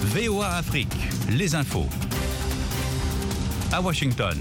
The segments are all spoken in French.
VOA Afrique, les infos. À Washington.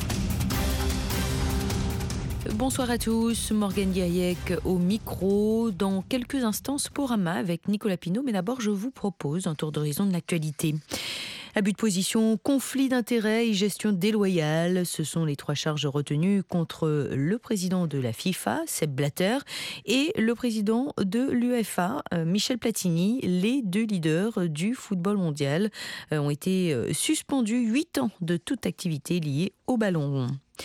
Bonsoir à tous, Morgane Guiriec au micro. Dans quelques instants, Sporama avec Nicolas Pinault. Mais d'abord, je vous propose un tour d'horizon de l'actualité. Abus de position, conflit d'intérêts et gestion déloyale, ce sont les trois charges retenues contre le président de la FIFA, Sepp Blatter, et le président de l'UEFA, Michel Platini. Les deux leaders du football mondial ont été suspendus 8 ans de toute activité liée au ballon rond.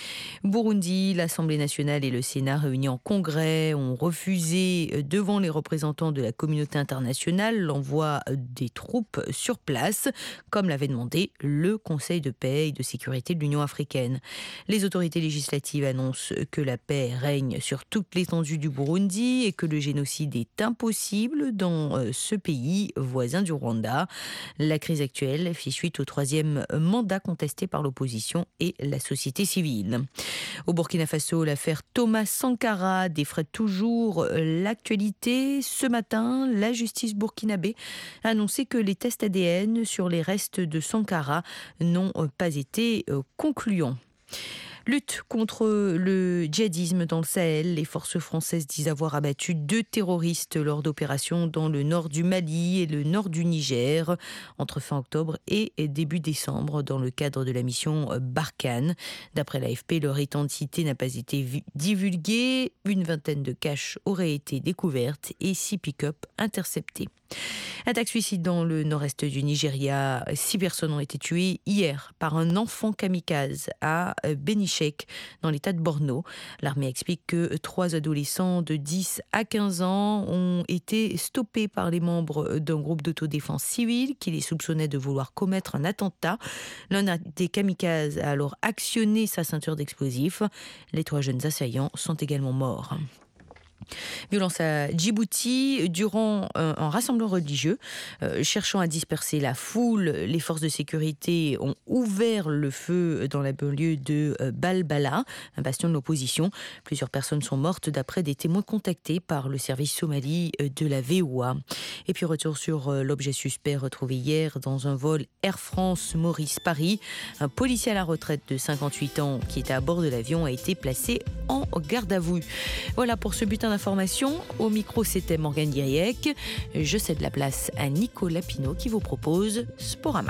Burundi, l'Assemblée nationale et le Sénat réunis en congrès ont refusé devant les représentants de la communauté internationale l'envoi des troupes sur place, comme l'avait demandé le Conseil de paix et de sécurité de l'Union africaine. Les autorités législatives annoncent que la paix règne sur toute l'étendue du Burundi et que le génocide est impossible dans ce pays voisin du Rwanda. La crise actuelle fait suite au 3e mandat contesté par l'opposition et la société civile. Au Burkina Faso, l'affaire Thomas Sankara défraie toujours l'actualité. Ce matin, la justice burkinabé a annoncé que les tests ADN sur les restes de Sankara n'ont pas été concluants. Lutte contre le djihadisme dans le Sahel. Les forces françaises disent avoir abattu 2 terroristes lors d'opérations dans le nord du Mali et le nord du Niger entre fin octobre et début décembre dans le cadre de la mission Barkhane. D'après l'AFP, leur identité n'a pas été divulguée. Une vingtaine de caches auraient été découvertes et 6 pick-up interceptés. Attaque suicide dans le nord-est du Nigeria. 6 personnes ont été tuées hier par un enfant kamikaze à Benishek, dans l'état de Borno. L'armée explique que 3 adolescents de 10 à 15 ans ont été stoppés par les membres d'un groupe d'autodéfense civile qui les soupçonnait de vouloir commettre un attentat. L'un des kamikazes a alors actionné sa ceinture d'explosifs. Les 3 jeunes assaillants sont également morts. Violence à Djibouti durant un rassemblement religieux. Cherchant à disperser la foule, les forces de sécurité ont ouvert le feu dans la banlieue de Balbala, un bastion de l'opposition. Plusieurs personnes sont mortes d'après des témoins contactés par le service somali de la VOA. Et puis retour sur l'objet suspect retrouvé hier dans un vol Air France Maurice-Paris. Un policier à la retraite de 58 ans qui était à bord de l'avion a été placé en garde à vue. Voilà pour ce bulletin d'information. Au micro, c'était Morgane Guiriec. Je cède la place à Nicolas Pinault qui vous propose Sporama.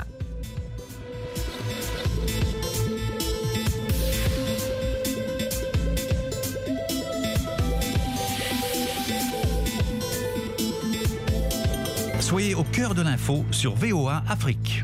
Soyez au cœur de l'info sur VOA Afrique.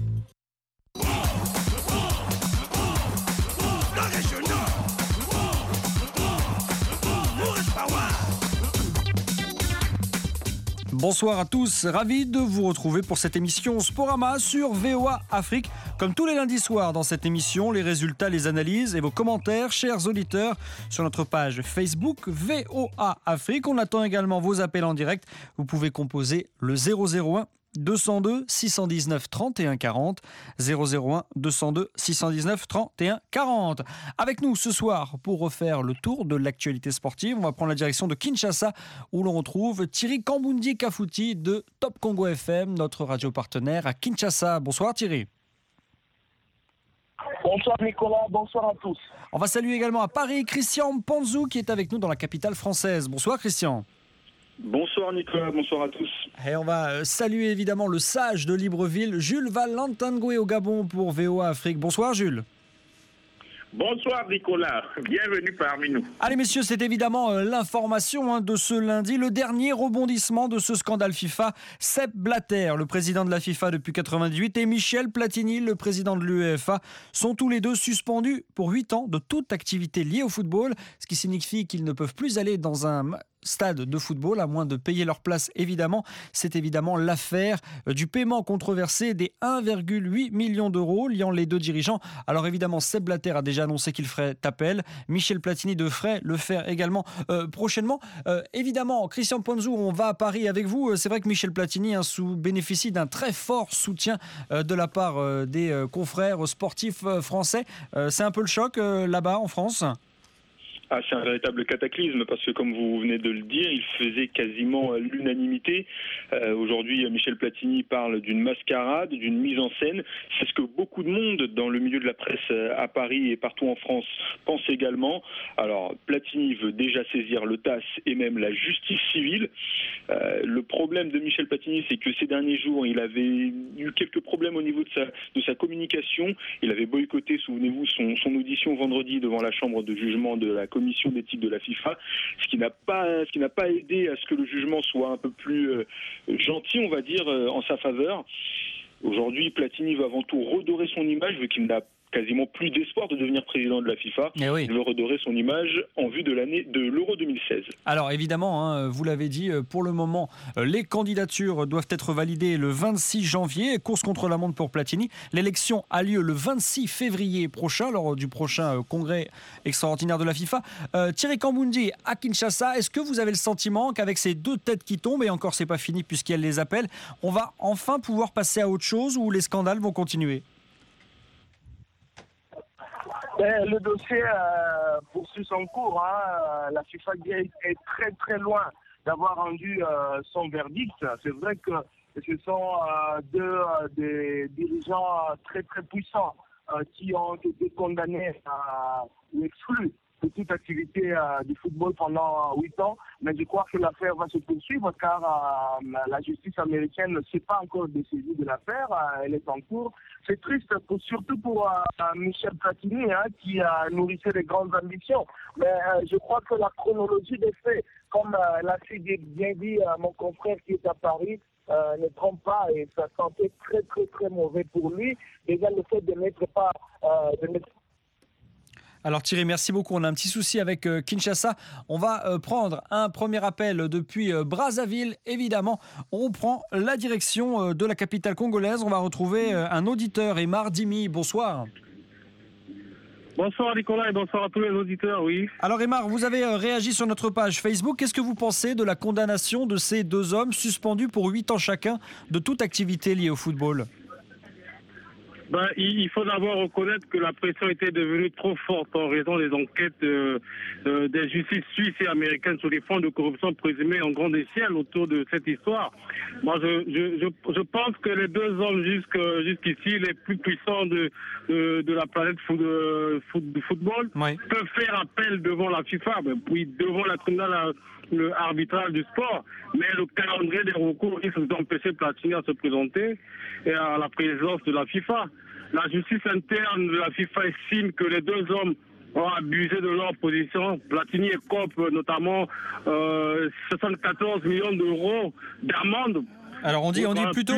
Bonsoir à tous, ravi de vous retrouver pour cette émission Sporama sur VOA Afrique. Comme tous les lundis soirs dans cette émission, les résultats, les analyses et vos commentaires, chers auditeurs, sur notre page Facebook VOA Afrique. On attend également vos appels en direct. Vous pouvez composer le 001 202 619 31 40, 001 202 619 31 40. Avec nous ce soir pour refaire le tour de l'actualité sportive, on va prendre la direction de Kinshasa où l'on retrouve Thierry Kambundi Kafouti de Top Congo FM, notre radio partenaire à Kinshasa. Bonsoir Thierry. Bonsoir Nicolas, bonsoir à tous. On va saluer également à Paris Christian Mpanzu qui est avec nous dans la capitale française. Bonsoir Christian. Bonsoir Nicolas, bonsoir à tous. Et on va saluer évidemment le sage de Libreville, Jules Valentangoué au Gabon pour VOA Afrique. Bonsoir Jules. Bonsoir Nicolas, bienvenue parmi nous. Allez messieurs, c'est évidemment l'information de ce lundi, le dernier rebondissement de ce scandale FIFA. Sepp Blatter, le président de la FIFA depuis 1998, et Michel Platini, le président de l'UEFA, sont tous les deux suspendus pour 8 ans de toute activité liée au football, ce qui signifie qu'ils ne peuvent plus aller dans un stade de football, à moins de payer leur place évidemment. C'est évidemment l'affaire du paiement controversé des 1,8 million d'euros liant les deux dirigeants. Alors évidemment, Sepp Blatter a déjà annoncé qu'il ferait appel. Michel Platini devrait le faire également prochainement. Évidemment, Christian Mpanzu, on va à Paris avec vous. C'est vrai que Michel Platini bénéficie d'un très fort soutien de la part des confrères sportifs français. C'est un peu le choc là-bas en France ? Ah, c'est un véritable cataclysme parce que, comme vous venez de le dire, il faisait quasiment l'unanimité. Aujourd'hui, Michel Platini parle d'une mascarade, d'une mise en scène. C'est ce que beaucoup de monde dans le milieu de la presse à Paris et partout en France pense également. Alors, Platini veut déjà saisir le TAS et même la justice civile. Le problème de Michel Platini, c'est que ces derniers jours, il avait eu quelques problèmes au niveau de sa communication. Il avait boycotté, souvenez-vous, son audition vendredi devant la chambre de jugement de la commission d'éthique de la FIFA, ce qui n'a pas aidé à ce que le jugement soit un peu plus gentil, on va dire, en sa faveur. Aujourd'hui, Platini veut avant tout redorer son image, vu qu'il n'a quasiment plus d'espoir de devenir président de la FIFA. Il veut redorer son image en vue de l'Euro 2016. Alors évidemment, vous l'avez dit, pour le moment, les candidatures doivent être validées le 26 janvier, course contre la montre pour Platini. L'élection a lieu le 26 février prochain, lors du prochain congrès extraordinaire de la FIFA. Thierry Kambundi à Kinshasa, est-ce que vous avez le sentiment qu'avec ces deux têtes qui tombent, et encore c'est pas fini puisqu'elle les appelle, on va enfin pouvoir passer à autre chose ou les scandales vont continuer ? Le dossier poursuit son cours. La FIFA est très très loin d'avoir rendu son verdict. C'est vrai que ce sont des dirigeants très très puissants qui ont été condamnés ou exclus de toute activité du football pendant 8 ans. Mais je crois que l'affaire va se poursuivre car la justice américaine ne s'est pas encore dessaisie de l'affaire. Elle est en cours. C'est triste, surtout pour Michel Platini, qui nourrissait de grandes ambitions. Mais je crois que la chronologie des faits, comme l'a bien dit mon confrère qui est à Paris, ne trompe pas et ça sentait très très très mauvais pour lui. Déjà le fait de n'être pas... Alors Thierry, merci beaucoup. On a un petit souci avec Kinshasa. On va prendre un premier appel depuis Brazzaville. Évidemment, on prend la direction de la capitale congolaise. On va retrouver un auditeur, Emar Dimi. Bonsoir. Bonsoir Nicolas et bonsoir à tous les auditeurs, oui. Alors Emar, vous avez réagi sur notre page Facebook. Qu'est-ce que vous pensez de la condamnation de ces deux hommes suspendus pour 8 ans chacun de toute activité liée au football ? Il faut d'abord reconnaître que la pression était devenue trop forte en raison des enquêtes des justices suisses et américaines sur les fonds de corruption présumés en grande échelle autour de cette histoire. Moi, je pense que les deux hommes jusqu'ici les plus puissants de la planète du football peuvent faire appel devant la FIFA, puis devant la tribunal arbitral du sport, mais le calendrier des recours risque d'empêcher Platini à se présenter et à la présidence de la FIFA. La justice interne de la FIFA estime que les deux hommes ont abusé de leur position. Platini écope notamment 74 millions d'euros d'amende. Alors on dit plutôt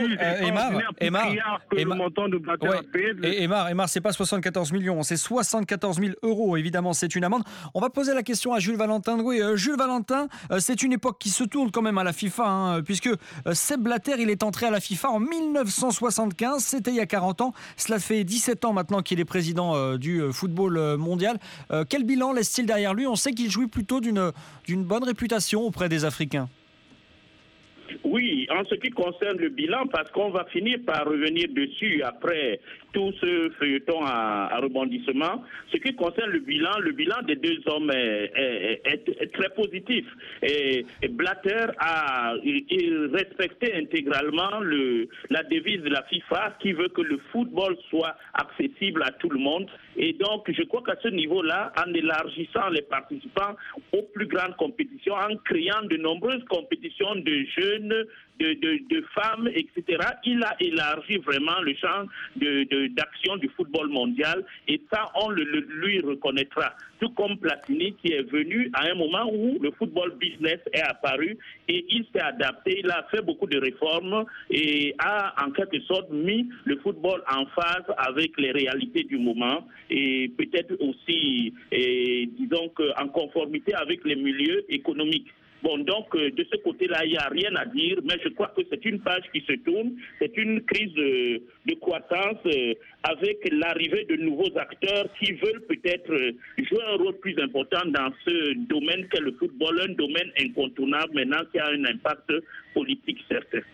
Emar, c'est pas 74 millions, c'est 74 000 euros, évidemment, c'est une amende. On va poser la question à Jules Valentin. Oui, Jules Valentin, c'est une époque qui se tourne quand même à la FIFA, puisque Sepp Blatter, il est entré à la FIFA en 1975, c'était il y a 40 ans. Cela fait 17 ans maintenant qu'il est président du football mondial. Quel bilan laisse-t-il derrière lui ? On sait qu'il jouit plutôt d'une bonne réputation auprès des Africains. Oui, en ce qui concerne le bilan, parce qu'on va finir par revenir dessus après tout ce feuilleton à rebondissement. Ce qui concerne le bilan des deux hommes est très positif. Et Blatter il respectait intégralement la devise de la FIFA qui veut que le football soit accessible à tout le monde. Et donc, je crois qu'à ce niveau-là, en élargissant les participants aux plus grandes compétitions, en créant de nombreuses compétitions de jeunes, de femmes, etc., il a élargi vraiment le champ d'action du football mondial et ça, on lui reconnaîtra. Tout comme Platini qui est venu à un moment où le football business est apparu et il s'est adapté, il a fait beaucoup de réformes et a en quelque sorte mis le football en phase avec les réalités du moment et peut-être aussi, disons en conformité avec les milieux économiques. Bon, donc, de ce côté-là, il n'y a rien à dire, mais je crois que c'est une page qui se tourne, c'est une crise de croissance avec l'arrivée de nouveaux acteurs qui veulent peut-être jouer un rôle plus important dans ce domaine qu'est le football, un domaine incontournable maintenant qui a un impact politique certain.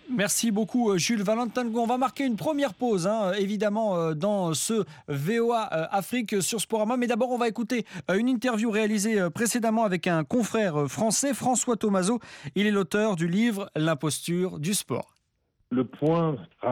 Merci beaucoup Jules Valentin. On va marquer une première pause, évidemment, dans ce VOA Afrique sur Sporama. Mais d'abord, on va écouter une interview réalisée précédemment avec un confrère français, François Thomazeau. Il est l'auteur du livre « L'imposture du sport ». Le point